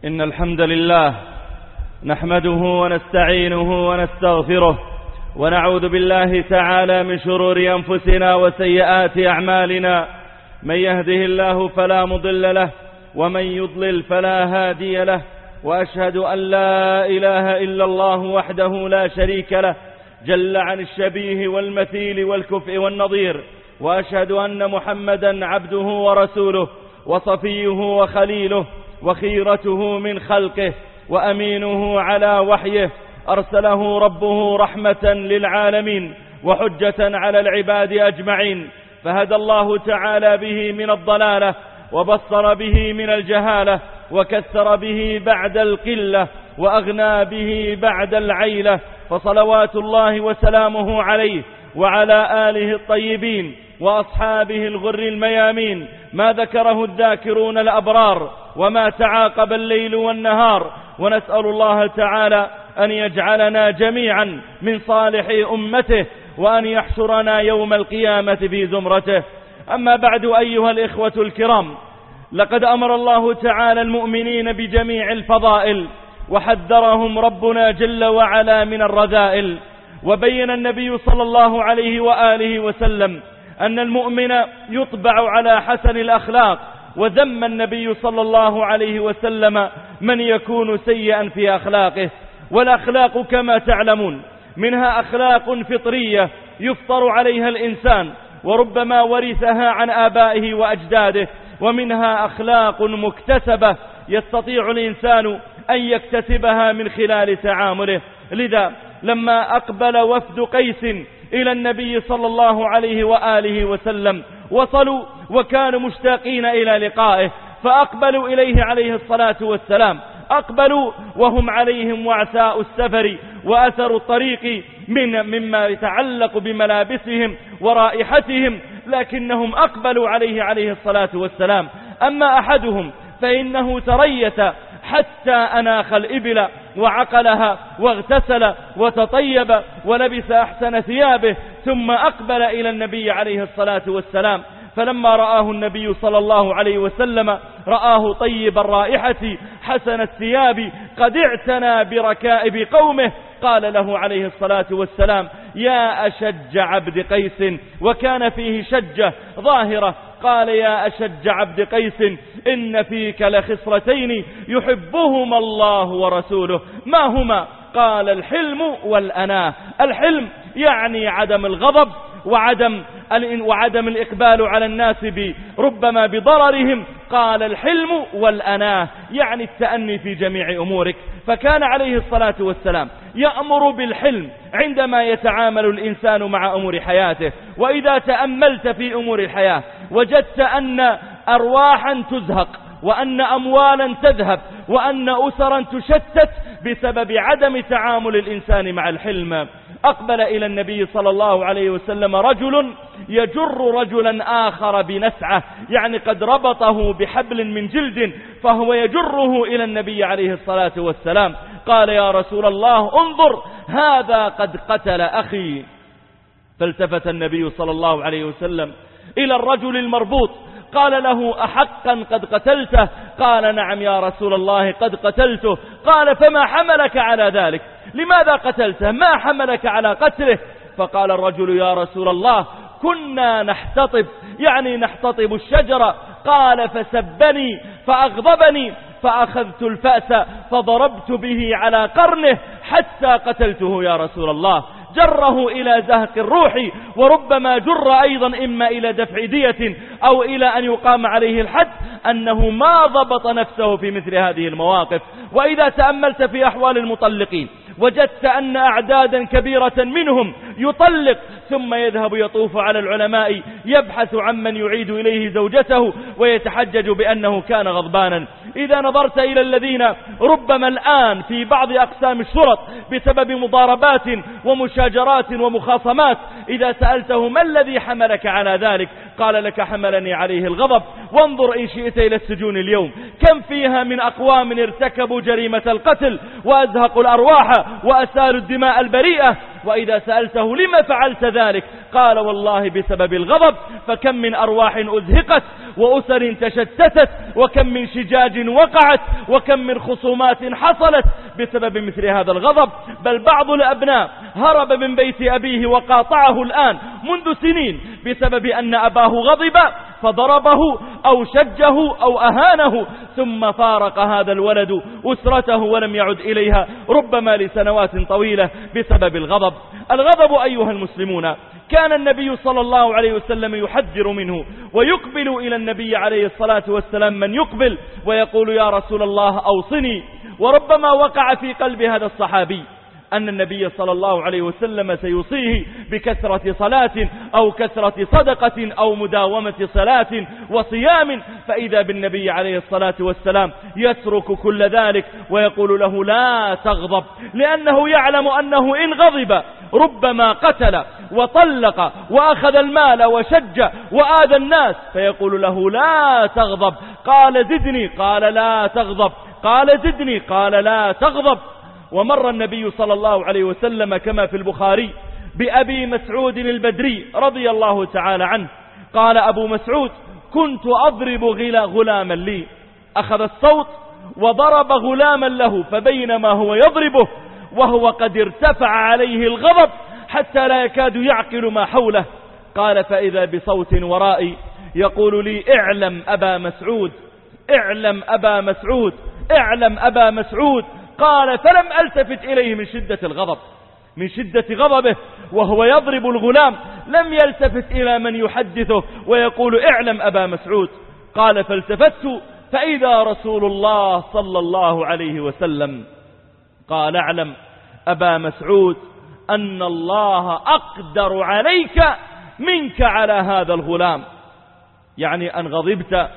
إن الحمد لله نحمده ونستعينه ونستغفره ونعوذ بالله تعالى من شرور أنفسنا وسيئات أعمالنا. من يهده الله فلا مضل له ومن يضلل فلا هادي له، وأشهد أن لا إله إلا الله وحده لا شريك له جل عن الشبيه والمثيل والكفء والنظير، وأشهد أن محمدا عبده ورسوله وصفيه وخليله وخيرته من خلقه وأمينه على وحيه، أرسله ربه رحمة للعالمين وحجة على العباد أجمعين، فهدى الله تعالى به من الضلالة وبصر به من الجهالة وكثر به بعد القلة وأغنى به بعد العيلة، فصلوات الله وسلامه عليه وعلى آله الطيبين وأصحابه الغر الميامين، ما ذكره الذاكرون الأبرار وما تعاقب الليل والنهار. ونسأل الله تعالى أن يجعلنا جميعا من صالح أمته، وأن يحشرنا يوم القيامة في زمرته. أما بعد أيها الإخوة الكرام، لقد أمر الله تعالى المؤمنين بجميع الفضائل، وحذرهم ربنا جل وعلا من الرذائل. وبين النبي صلى الله عليه وآله وسلم أن المؤمن يطبع على حسن الأخلاق، وذم النبي صلى الله عليه وسلم من يكون سيئا في أخلاقه. والأخلاق كما تعلمون منها أخلاق فطرية يفطر عليها الإنسان وربما ورثها عن آبائه وأجداده، ومنها أخلاق مكتسبة يستطيع الإنسان أن يكتسبها من خلال تعامله. لذا لما أقبل وفد قيس إلى النبي صلى الله عليه وآله وسلم وصلوا وكانوا مشتاقين إلى لقائه، فأقبلوا إليه عليه الصلاة والسلام، أقبلوا وهم عليهم وعثاء السفر وأثر الطريق مما يتعلق بملابسهم ورائحتهم، لكنهم أقبلوا عليه الصلاة والسلام. أما أحدهم فإنه تريث حتى أناخ الإبل وعقلها واغتسل وتطيب ولبس أحسن ثيابه، ثم أقبل إلى النبي عليه الصلاة والسلام. فلما رآه النبي صلى الله عليه وسلم رآه طيب الرائحة حسن الثياب قد اعتنى بركائب قومه، قال له عليه الصلاة والسلام: يا أشج عبد قيس، وكان فيه شجة ظاهرة، قال: يا أشج عبد قيس، إن فيك لخصرتين يحبهما الله ورسوله، ما هما؟ قال: الحلم والأناة. الحلم يعني عدم الغضب وعدم الإقبال على الناس ربما بضررهم. قال: الحلم والأناة يعني التأني في جميع أمورك. فكان عليه الصلاة والسلام يأمر بالحلم عندما يتعامل الإنسان مع أمور حياته. وإذا تأملت في أمور الحياة وجدت أن أرواحا تزهق، وأن أموالا تذهب، وأن أسرا تشتت بسبب عدم تعامل الإنسان مع الحلم. أقبل إلى النبي صلى الله عليه وسلم رجل يجر رجلا آخر بنسعة، يعني قد ربطه بحبل من جلد فهو يجره إلى النبي عليه الصلاة والسلام. قال: يا رسول الله انظر، هذا قد قتل أخي. فالتفت النبي صلى الله عليه وسلم إلى الرجل المربوط، قال له: أحقا قد قتلته؟ قال: نعم يا رسول الله قد قتلته. قال: فما حملك على ذلك؟ لماذا قتلته؟ ما حملك على قتله؟ فقال الرجل: يا رسول الله كنا نحتطب، يعني نحتطب الشجرة. قال: فسبني فأغضبني فأخذت الفأس فضربت به على قرنه حتى قتلته يا رسول الله. جره إلى زهق الروح، وربما جر أيضا إما إلى دفع دية أو إلى أن يقام عليه الحد، أنه ما ضبط نفسه في مثل هذه المواقف. وإذا تأملت في أحوال المطلقين وجدت أن أعدادا كبيرة منهم يطلق ثم يذهب يطوف على العلماء يبحث عمن يعيد إليه زوجته ويتحجج بأنه كان غضبانا. إذا نظرت إلى الذين ربما الآن في بعض أقسام الشرط بسبب مضاربات ومشاجرات ومخاصمات، إذا سألته: ما الذي حملك على ذلك؟ قال: لك حملني عليه الغضب. وانظر إن شئت إلى السجون اليوم، كم فيها من أقوام ارتكبوا جريمة القتل وأزهقوا الأرواح وأسالوا الدماء البريئة. وإذا سألته: لما فعلت ذلك؟ قال والله بسبب الغضب فكم من أرواح أزهقت وأسر تشتتت وكم من شجاج وقعت وكم من خصومات حصلت بسبب مثل هذا الغضب. بل بعض الأبناء هرب من بيت أبيه وقاطعه الآن منذ سنين بسبب أن أباه غضب فضربه أو شجه أو أهانه، ثم فارق هذا الولد أسرته ولم يعد إليها ربما لسنوات طويلة بسبب الغضب. الغضب أيها المسلمون كان النبي صلى الله عليه وسلم يحذر منه، ويقبل إلى النبي عليه الصلاة والسلام من يقبل ويقول يا رسول الله أوصني. وربما وقع في قلب هذا الصحابي أن النبي صلى الله عليه وسلم سيوصيه بكثرة صلاة أو كثرة صدقة أو مداومة صلاة وصيام، فإذا بالنبي عليه الصلاة والسلام يترك كل ذلك ويقول له لا تغضب، لأنه يعلم أنه إن غضب ربما قتل وطلق وأخذ المال وشج وآذى الناس، فيقول له لا تغضب. قال زدني، قال لا تغضب، قال زدني، قال لا تغضب. ومر النبي صلى الله عليه وسلم كما في البخاري بأبي مسعود البدري رضي الله تعالى عنه، قال أبو مسعود كنت أضرب غلاما لي، أخذ الصوت وضرب غلاما له، فبينما هو يضربه وهو قد ارتفع عليه الغضب حتى لا يكاد يعقل ما حوله، قال فإذا بصوت ورائي يقول لي اعلم أبا مسعود، اعلم أبا مسعود، اعلم أبا مسعود. قال فلم ألتفت إليه من شدة الغضب، من شدة غضبه وهو يضرب الغلام لم يلتفت إلى من يحدثه ويقول اعلم أبا مسعود. قال فالتفت فإذا رسول الله صلى الله عليه وسلم. قال اعلم أبا مسعود أن الله أقدر عليك منك على هذا الغلام، يعني أن غضبت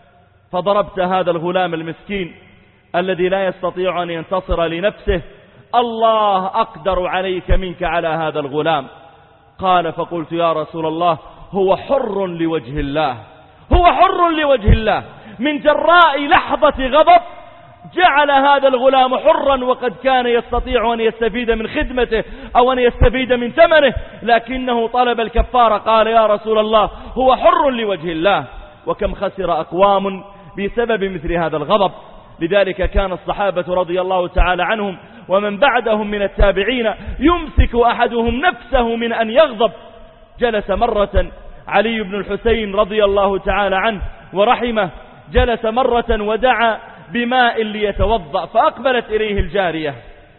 فضربت هذا الغلام المسكين الذي لا يستطيع أن ينتصر لنفسه، الله أقدر عليك منك على هذا الغلام. قال فقلت يا رسول الله هو حر لوجه الله، هو حر لوجه الله، من جراء لحظة غضب جعل هذا الغلام حرا وقد كان يستطيع أن يستفيد من خدمته أو أن يستفيد من ثمنه، لكنه طلب الكفارة. قال يا رسول الله هو حر لوجه الله. وكم خسر أقوام بسبب مثل هذا الغضب. لذلك كان الصحابة رضي الله تعالى عنهم ومن بعدهم من التابعين يمسك أحدهم نفسه من أن يغضب. جلس مرة علي بن الحسين رضي الله تعالى عنه ورحمه، جلس مرة ودعا بماء ليتوضأ، فأقبلت إليه الجارية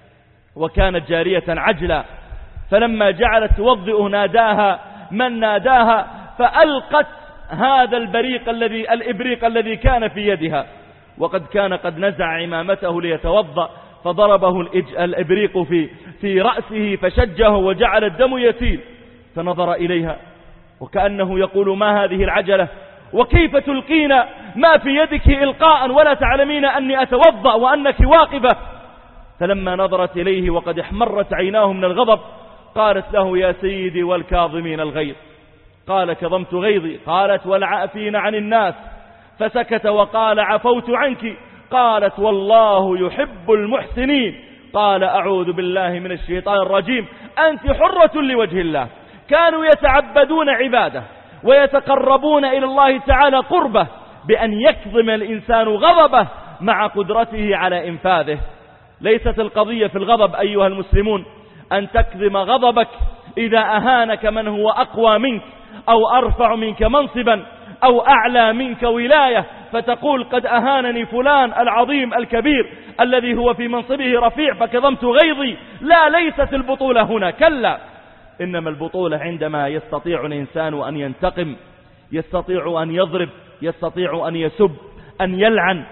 وكانت جارية عجلة، فلما جعلت توضئ ناداها من ناداها، فألقت هذا الإبريق الذي كان في يدها، وقد كان قد نزع عمامته ليتوضأ، فضربه الإبريق في رأسه فشجه وجعل الدم يسيل، فنظر إليها وكأنه يقول ما هذه العجلة، وكيف تلقين ما في يدك إلقاء ولا تعلمين أني أتوضأ وأنك واقفة. فلما نظرت إليه وقد احمرت عيناه من الغضب قالت له يا سيدي والكاظمين الغيظ. قال كظمت غيظي. قالت والعافين عن الناس. فسكت وقال عفوت عنك. قالت والله يحب المحسنين. قال أعوذ بالله من الشيطان الرجيم، أنت حرة لوجه الله. كانوا يتعبدون عبادة ويتقربون إلى الله تعالى قربة بأن يكظم الإنسان غضبه مع قدرته على إنفاذه. ليست القضية في الغضب أيها المسلمون أن تكظم غضبك إذا أهانك من هو أقوى منك أو أرفع منك منصبا أو أعلى منك ولاية، فتقول قد أهانني فلان العظيم الكبير الذي هو في منصبه رفيع فكظمت غيظي. لا، ليست البطولة هنا، كلا، إنما البطولة عندما يستطيع الإنسان أن ينتقم، يستطيع أن يضرب، يستطيع أن يسب، أن يلعن،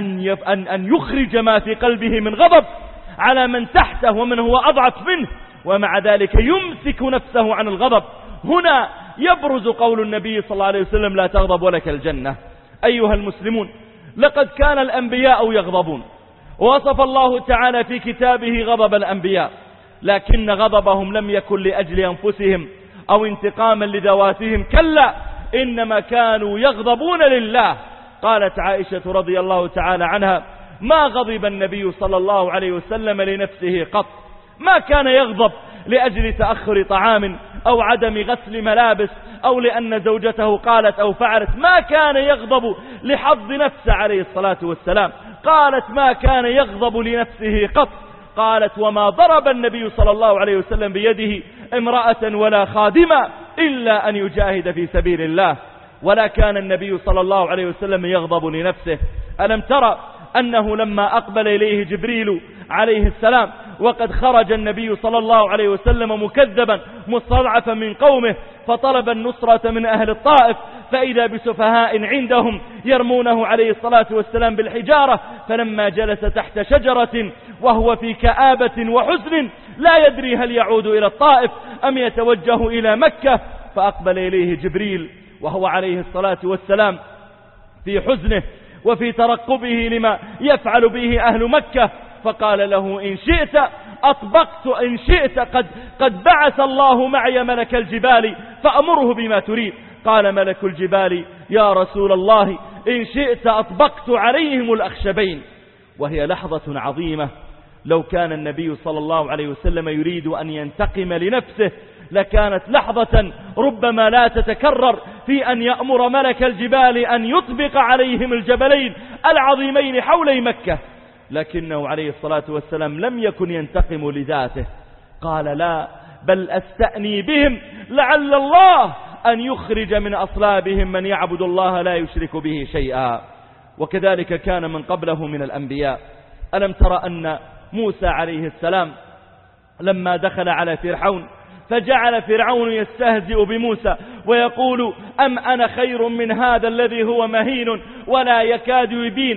أن يخرج ما في قلبه من غضب على من تحته ومن هو أضعف منه، ومع ذلك يمسك نفسه عن الغضب. هنا يبرز قول النبي صلى الله عليه وسلم لا تغضب ولك الجنة. أيها المسلمون، لقد كان الأنبياء يغضبون، ووصف الله تعالى في كتابه غضب الأنبياء، لكن غضبهم لم يكن لأجل أنفسهم أو انتقاما لذواتهم، كلا، إنما كانوا يغضبون لله. قالت عائشة رضي الله تعالى عنها ما غضب النبي صلى الله عليه وسلم لنفسه قط، ما كان يغضب لأجل تأخر طعام أو عدم غسل ملابس أو لأن زوجته قالت أو فعلت، ما كان يغضب لحظ نفسه عليه الصلاة والسلام. قالت ما كان يغضب لنفسه قط. قالت وما ضرب النبي صلى الله عليه وسلم بيده امرأة ولا خادمة إلا أن يجاهد في سبيل الله، ولا كان النبي صلى الله عليه وسلم يغضب لنفسه. ألم ترى أنه لما أقبل إليه جبريل عليه السلام وقد خرج النبي صلى الله عليه وسلم مكذبا مستضعفا من قومه، فطلب النصرة من أهل الطائف، فإذا بسفهاء عندهم يرمونه عليه الصلاة والسلام بالحجارة، فلما جلس تحت شجرة وهو في كآبة وحزن لا يدري هل يعود إلى الطائف أم يتوجه إلى مكة، فأقبل إليه جبريل وهو عليه الصلاة والسلام في حزنه وفي ترقبه لما يفعل به أهل مكة، فقال له إن شئت أطبقت، إن شئت قد بعث الله معي ملك الجبال فأمره بما تريد. قال ملك الجبال يا رسول الله إن شئت أطبقت عليهم الأخشبين. وهي لحظة عظيمة، لو كان النبي صلى الله عليه وسلم يريد أن ينتقم لنفسه لكانت لحظة ربما لا تتكرر في أن يأمر ملك الجبال أن يطبق عليهم الجبلين العظيمين حولي مكة، لكنه عليه الصلاة والسلام لم يكن ينتقم لذاته. قال لا، بل أستأني بهم لعل الله أن يخرج من أصلابهم من يعبد الله لا يشرك به شيئا. وكذلك كان من قبله من الأنبياء. ألم ترى أن موسى عليه السلام لما دخل على فرعون فجعل فرعون يستهزئ بموسى ويقول أم أنا خير من هذا الذي هو مهين ولا يكاد يبين،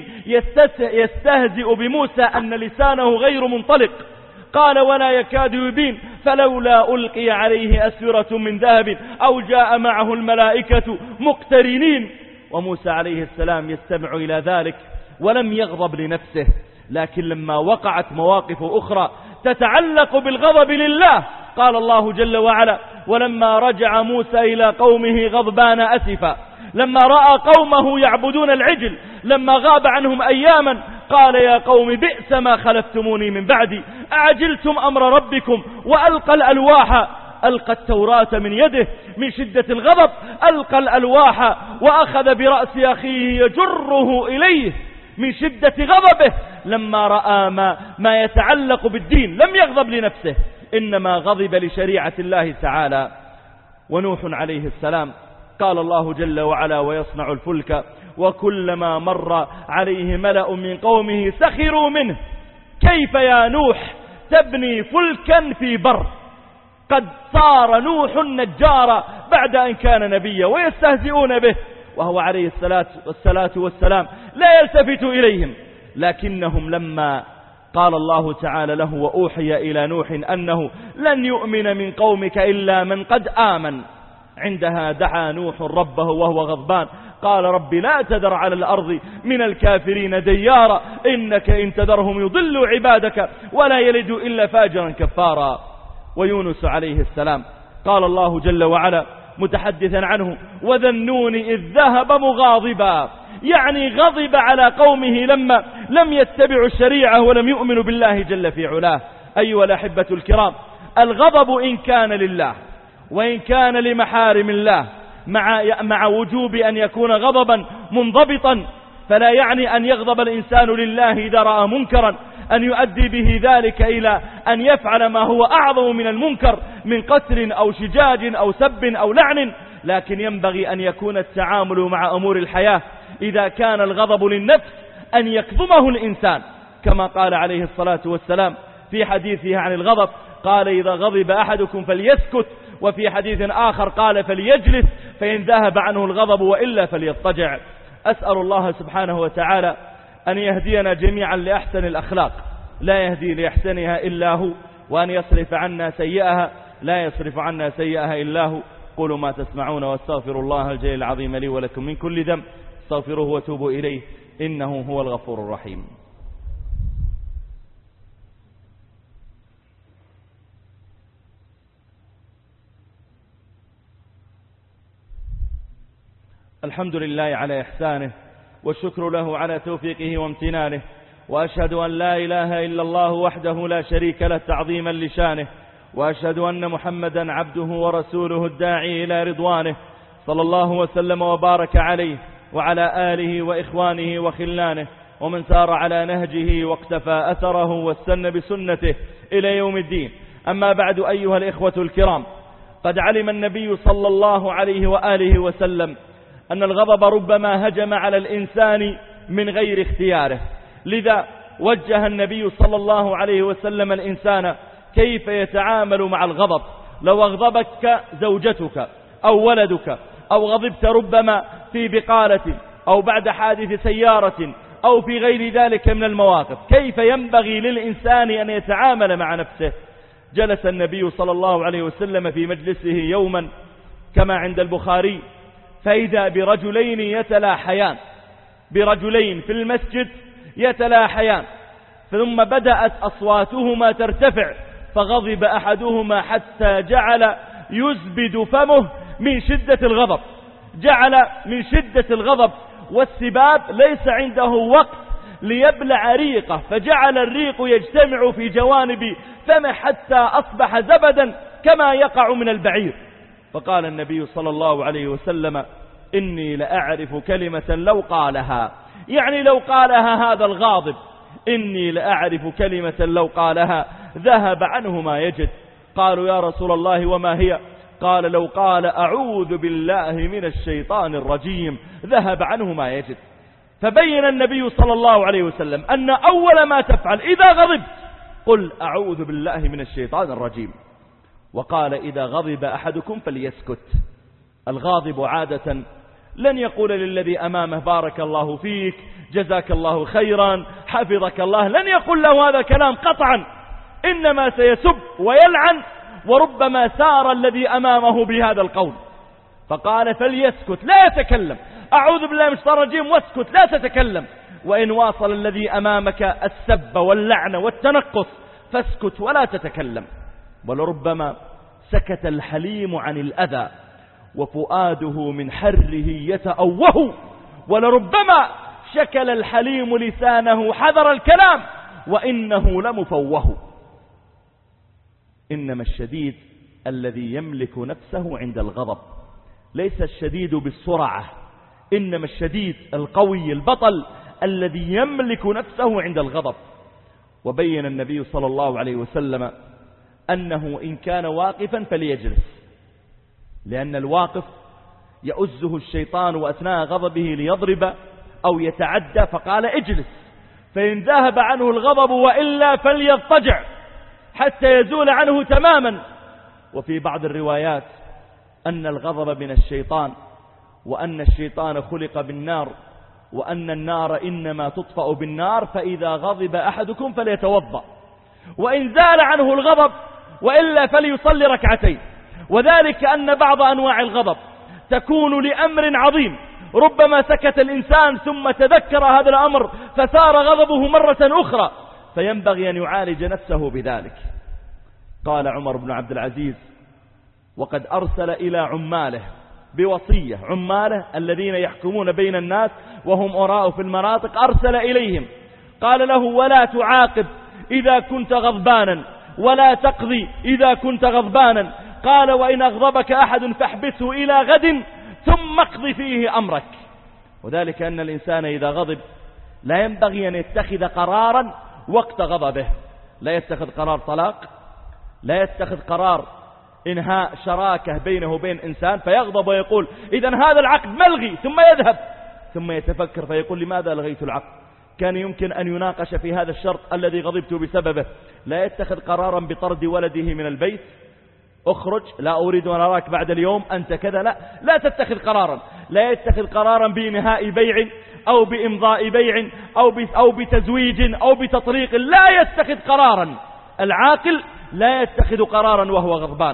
يستهزئ بموسى أن لسانه غير منطلق. قال ولا يكاد يبين فلولا ألقي عليه أسورة من ذهب أو جاء معه الملائكة مقترنين. وموسى عليه السلام يستمع إلى ذلك ولم يغضب لنفسه، لكن لما وقعت مواقف أخرى تتعلق بالغضب لله قال الله جل وعلا ولما رجع موسى إلى قومه غضبان أسفا لما رأى قومه يعبدون العجل، لما غاب عنهم أياما قال يا قوم بئس ما خلفتموني من بعدي أعجلتم أمر ربكم. وألقى الألواح، ألقى التوراة من يده من شدة الغضب، ألقى الألواح وأخذ برأس أخيه يجره إليه من شدة غضبه لما رأى ما يتعلق بالدين. لم يغضب لنفسه إنما غضب لشريعة الله تعالى. ونوح عليه السلام قال الله جل وعلا ويصنع الفلك وكلما مر عليه ملأ من قومه سخروا منه كيف يا نوح تبني فلكا في بر. قد صار نوح النجار بعد أن كان نبيا ويستهزئون به وهو عليه الصلاة والسلام لا يلتفت إليهم. لكنهم لما قال الله تعالى له وأوحي إلى نوح أنه لن يؤمن من قومك إلا من قد آمن، عندها دعا نوح ربه وهو غضبان قال رب لا تذر على الأرض من الكافرين ديارا إنك إن تذرهم يضلوا عبادك ولا يلدوا إلا فاجرا كفارا. ويونس عليه السلام قال الله جل وعلا متحدثا عنه وذا النون إذ ذهب مغاضبا، يعني غضب على قومه لما لم يتبعوا الشريعة ولم يؤمنوا بالله جل في علاه. أيها الأحبة الكرام، الغضب إن كان لله وإن كان لمحارم الله مع وجوب أن يكون غضبا منضبطا، فلا يعني أن يغضب الإنسان لله إذا رأى منكرا أن يؤدي به ذلك إلى أن يفعل ما هو أعظم من المنكر من قتل أو شجاج أو سب أو لعن. لكن ينبغي أن يكون التعامل مع أمور الحياة إذا كان الغضب للنفس أن يكظمه الإنسان، كما قال عليه الصلاة والسلام في حديثه عن الغضب قال إذا غضب أحدكم فليسكت، وفي حديث آخر قال فليجلس فإن ذهب عنه الغضب وإلا فليضطجع. أسأل الله سبحانه وتعالى أن يهدينا جميعا لأحسن الأخلاق لا يهدي لأحسنها إلا هو، وأن يصرف عنا سيئها لا يصرف عنا سيئها إلا هو. قولوا ما تسمعون واستغفر الله الجليل العظيم لي ولكم من كل ذنب استغفروه وتوبوا إليه إنه هو الغفور الرحيم. الحمد لله على إحسانه والشكر له على توفيقه وامتنانه، وأشهد أن لا إله إلا الله وحده لا شريك له تعظيما لشانه، وأشهد أن محمدا عبده ورسوله الداعي إلى رضوانه، صلى الله وسلم وبارك عليه وعلى آله وإخوانه وخلانه ومن سار على نهجه واقتفى أثره واستنى بسنته إلى يوم الدين. أما بعد، أيها الإخوة الكرام، قد علم النبي صلى الله عليه وآله وسلم أن الغضب ربما هجم على الإنسان من غير اختياره، لذا وجه النبي صلى الله عليه وسلم الإنسان كيف يتعامل مع الغضب. لو أغضبك زوجتك أو ولدك أو غضبت ربما في بقالة أو بعد حادث سيارة أو في غير ذلك من المواقف، كيف ينبغي للإنسان أن يتعامل مع نفسه؟ جلس النبي صلى الله عليه وسلم في مجلسه يوما كما عند البخاري، فإذا برجلين يتلاحيان، برجلين في المسجد يتلاحيان، ثم بدأت أصواتهما ترتفع، فغضب أحدهما حتى جعل يزبد فمه من شدة الغضب، جعل من شدة الغضب والسباب ليس عنده وقت ليبلع ريقه، فجعل الريق يجتمع في جوانب فمه حتى أصبح زبدا كما يقع من البعير. فقال النبي صلى الله عليه وسلم: إني لأعرف كلمة لو قالها، يعني لو قالها هذا الغاضب، إني لأعرف كلمة لو قالها ذهب عنه ما يجد. قالوا: يا رسول الله وما هي؟ قال: لو قال أعوذ بالله من الشيطان الرجيم ذهب عنه ما يجد. فبين النبي صلى الله عليه وسلم أن أول ما تفعل إذا غضبت قل أعوذ بالله من الشيطان الرجيم. وقال: إذا غضب أحدكم فليسكت. الغاضب عادة لن يقول للذي أمامه بارك الله فيك، جزاك الله خيرا، حفظك الله، لن يقول له هذا كلام قطعا، إنما سيسب ويلعن، وربما سار الذي أمامه بهذا القول. فقال: فليسكت، لا يتكلم، أعوذ بالله من الشيطان الرجيم واسكت، لا تتكلم. وإن واصل الذي أمامك السب واللعن والتنقص فاسكت ولا تتكلم. ولربما سكت الحليم عن الأذى وفؤاده من حره يتأوه، ولربما شكل الحليم لسانه حذر الكلام وإنه لمفوه. إنما الشديد الذي يملك نفسه عند الغضب، ليس الشديد بالسرعة، إنما الشديد القوي البطل الذي يملك نفسه عند الغضب. وبين النبي صلى الله عليه وسلم أنه إن كان واقفا فليجلس، لأن الواقف يؤزه الشيطان وأثناء غضبه ليضرب أو يتعدى، فقال: اجلس، فإن ذهب عنه الغضب وإلا فليضطجع حتى يزول عنه تماما. وفي بعض الروايات أن الغضب من الشيطان، وأن الشيطان خلق بالنار، وأن النار إنما تطفأ بالنار، فإذا غضب أحدكم فليتوضأ، وإن زال عنه الغضب وإلا فليصلي ركعتين. وذلك أن بعض أنواع الغضب تكون لأمر عظيم، ربما سكت الإنسان ثم تذكر هذا الأمر فثار غضبه مرة أخرى، فينبغي أن يعالج نفسه بذلك. قال عمر بن عبد العزيز وقد أرسل إلى عماله بوصية، عماله الذين يحكمون بين الناس وهم أراء في المناطق، أرسل إليهم قال له: ولا تعاقب إذا كنت غضبانا، ولا تقضي إذا كنت غضبانا. قال: وإن أغضبك أحد فاحبسه إلى غد ثم اقضي فيه أمرك. وذلك أن الإنسان إذا غضب لا ينبغي أن يتخذ قرارا وقت غضبه، لا يتخذ قرار طلاق، لا يتخذ قرار إنهاء شراكة بينه وبين إنسان فيغضب ويقول إذن هذا العقد ملغي، ثم يذهب ثم يتفكر فيقول: لماذا لغيت العقد؟ كان يمكن أن يناقش في هذا الشرط الذي غضبت بسببه. لا يتخذ قرارا بطرد ولده من البيت، اخرج، لا أريد أن أراك بعد اليوم، أنت كذا، لا تتخذ قرارا. لا يتخذ قرارا بإنهاء بيع أو بإمضاء بيع أو بتزويج أو بتطريق، لا يتخذ قرارا. العاقل لا يتخذ قرارا وهو غضبان،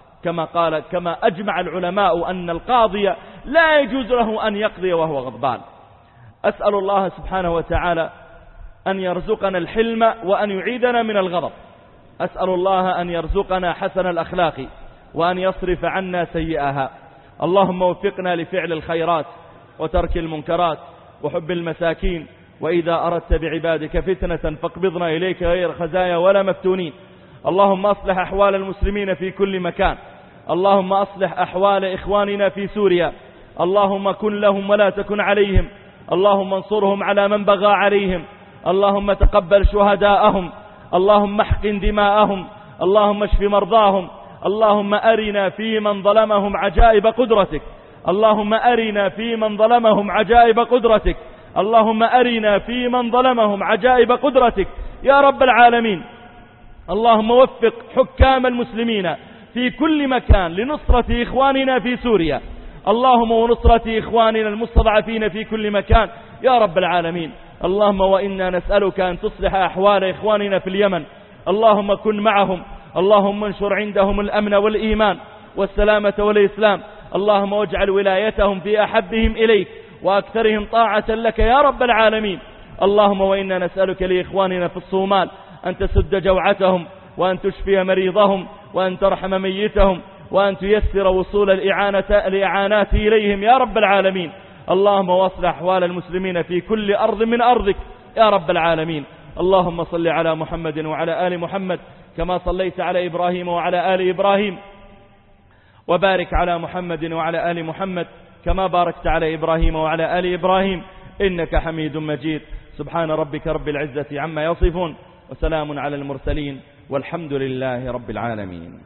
كما أجمع العلماء أن القاضي لا يجوز له أن يقضي وهو غضبان. أسأل الله سبحانه وتعالى أن يرزقنا الحلم وأن يعيدنا من الغضب. أسأل الله أن يرزقنا حسن الأخلاق وأن يصرف عنا سيئها. اللهم وفقنا لفعل الخيرات وترك المنكرات وحب المساكين، وإذا أردت بعبادك فتنة فاقبضنا إليك غير خزايا ولا مفتونين. اللهم أصلح أحوال المسلمين في كل مكان. اللهم أصلح أحوال إخواننا في سوريا. اللهم كن لهم ولا تكن عليهم. اللهم انصرهم على من بغى عليهم. اللهم تقبل شهداءهم. اللهم احقن دماءهم. اللهم اشف مرضاهم. اللهم أرنا في من ظلمهم عجائب قدرتك. اللهم أرنا في من ظلمهم عجائب قدرتك. اللهم أرنا في من ظلمهم عجائب قدرتك يا رب العالمين. اللهم وفق حكام المسلمين في كل مكان لنصرة إخواننا في سوريا. اللهم ونصرة إخواننا المستضعفين في كل مكان يا رب العالمين. اللهم وإنا نسألك أن تصلح أحوال إخواننا في اليمن. اللهم كن معهم. اللهم انشر عندهم الأمن والإيمان والسلامة والإسلام. اللهم واجعل ولايتهم في أحبهم إليك وأكثرهم طاعة لك يا رب العالمين. اللهم وإنا نسألك لإخواننا في الصومال أن تسد جوعتهم وأن تشفي مريضهم وأن ترحم ميتهم وأن تيسر وصول الإعانات إليهم يا رب العالمين. اللهم واصلح أحوال المسلمين في كل أرض من أرضك يا رب العالمين. اللهم صل على محمد وعلى آل محمد كما صليت على إبراهيم وعلى آل إبراهيم، وبارك على محمد وعلى آل محمد كما باركت على إبراهيم وعلى آل إبراهيم إنك حميد مجيد. سبحان ربك رب العزة عما يصفون وسلام على المرسلين والحمد لله رب العالمين.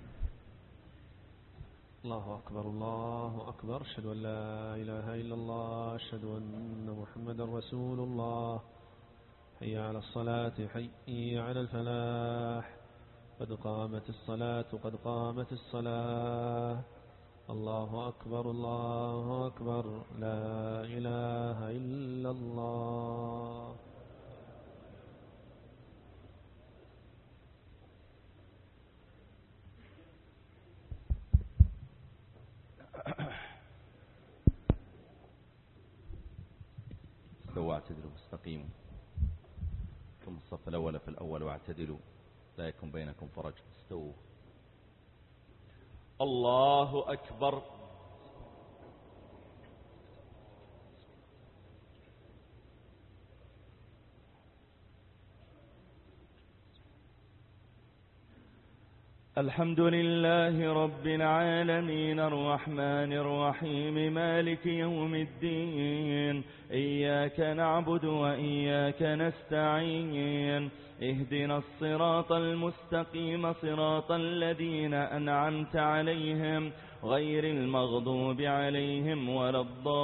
الله أكبر الله أكبر. أشهد أن لا إله إلا الله. أشهد أن محمدا رسول الله. حي على الصلاة حي على الفلاح. قد قامت الصلاة قد قامت الصلاة. الله أكبر الله أكبر. لا إله إلا الله. استووا اعتدلوا واستقيموا. ثم الصف الأول في الأول واعتدلوا لا يكن بينكم فرج. استووا. الله أكبر. الحمد لله رب العالمين الرحمن الرحيم مالك يوم الدين. إياك نعبد وإياك نستعين. اهدنا الصراط المستقيم صراط الذين أنعمت عليهم غير المغضوب عليهم ولا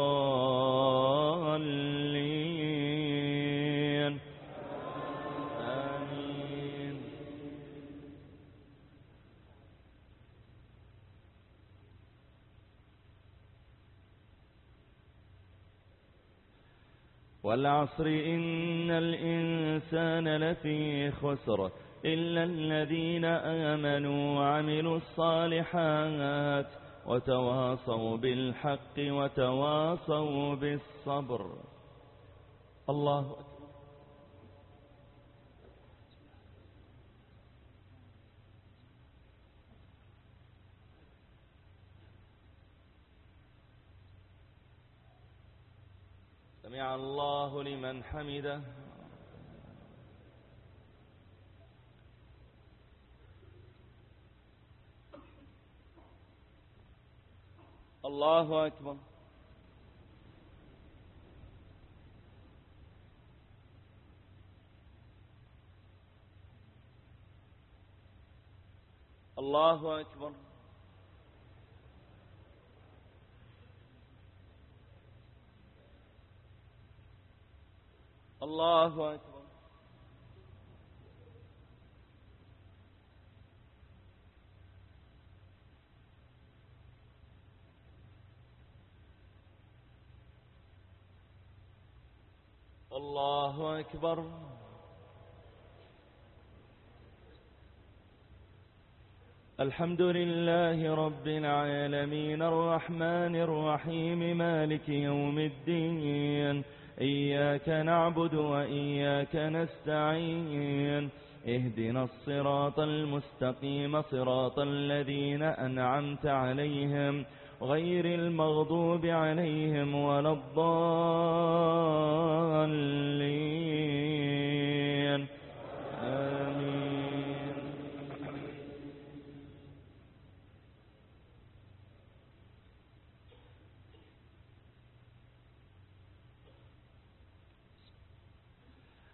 الضالين. آمين. والعصر إن الإنسان لفي خسر إلا الذين آمنوا وعملوا الصالحات وتواصوا بالحق وتواصوا بالصبر. الله أكبر. سمع الله لمن حمده. الله أكبر. الله أكبر. الله أكبر. الله أكبر. الحمد لله رب العالمين الرحمن الرحيم مالك يوم الدين. إياك نعبد وإياك نستعين. اهدنا الصراط المستقيم صراط الذين أنعمت عليهم غير المغضوب عليهم ولا الضالين. آمين.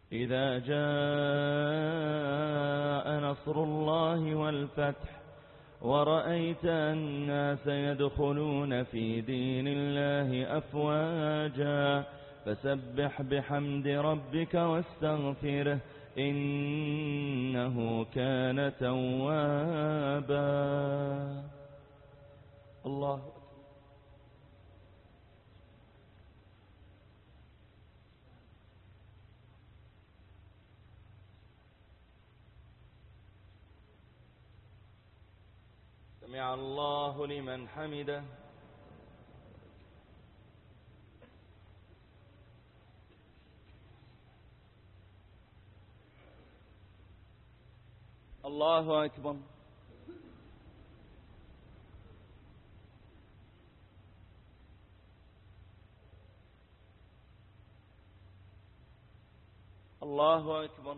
إذا جاء نصر الله والفتح ورأيت الناس يدخلون في دين الله أفواجا فسبح بحمد ربك واستغفره إنه كان توابا. الله سمع الله لمن حمده. الله أكبر. الله أكبر.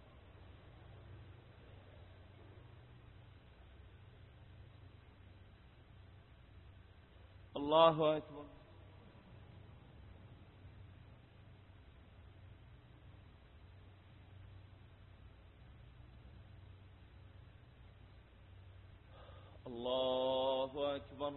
الله أكبر. الله أكبر.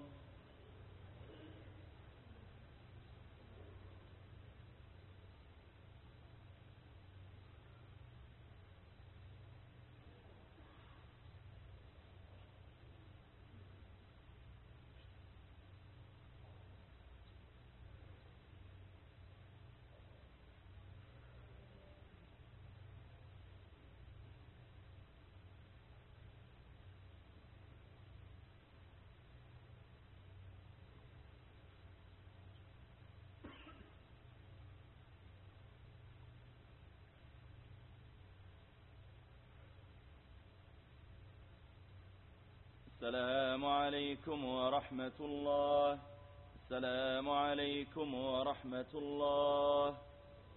السلام عليكم ورحمة الله. السلام عليكم ورحمة الله.